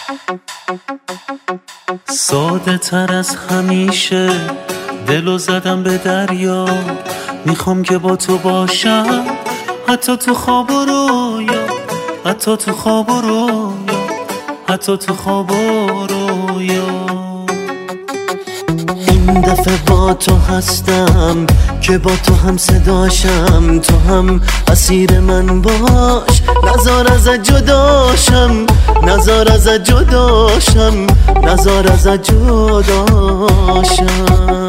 ساده تر از همیشه دلو زدم به دریا، میخوام که با تو باشم حتی تو خواب و رویا، حتی تو خواب و رویا، حتی تو خواب و رویا. این دفعه با تو هستم که با تو هم صداشم، تو هم اسیر من باش، نزار از جداشم، نزار از جداشم، نزار از جداشم.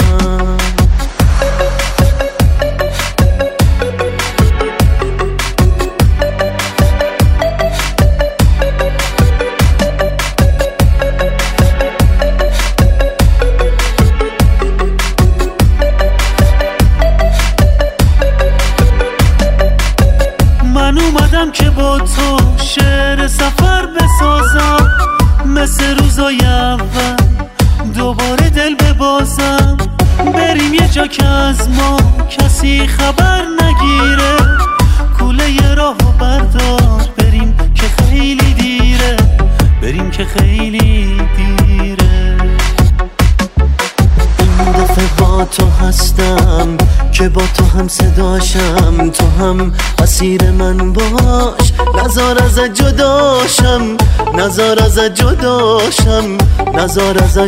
من اومدم که با تو شعر سفر بسازم، مثل روزای اول دوباره دل ببازم، بریم یه جا که از ما کسی خبر نگیره، کوله یه راهو بردار بریم که خیلی دیره، بریم که خیلی دیره. این دفعه با تو هستم که با تو هم صداشم، تو هم اسیر من باش، نزار از جداشم، نزار از جداشم، نزار از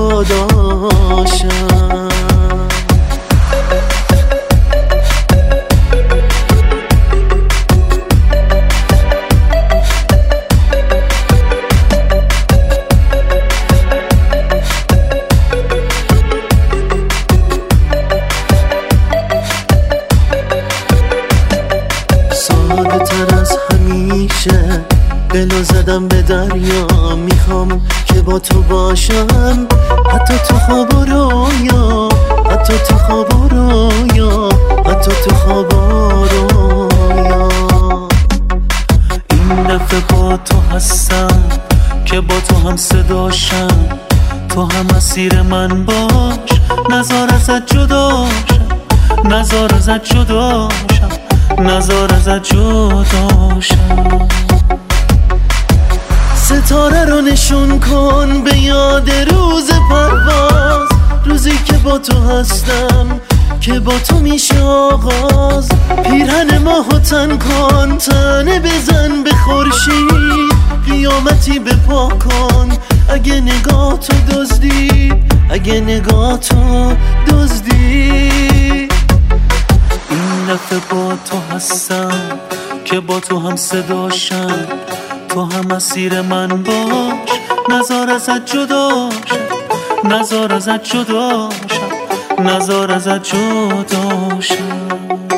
جداشم. ساده تر از همیشه دلو زدم به دریا، میخوام که با تو باشم حتی تو خواب و رویا، حتی تو خواب و رویا، حتی تو خواب و رویا. این دفعه با تو هستم که با تو هم صداشم، تو هم اسیر من باش، نزار ازت جداشم، نزار ازت جداشم، نزار ازت جداشم. ستاره رو نشون کن به یاد روز پرواز، روزی که با تو هستم که با تو میشه آغاز، پیرهن ماهو تن کن، تنه بزن به خورشید، قیامتی بپا کن اگه نگاه تو دزدی، اگه نگاه تو دزدی. این دفعه با تو هستم که با تو هم صداشم، تو هم اسیر من باش، نزار ازت جداشم، نزار ازت جداشم، نزار ازت جداشم.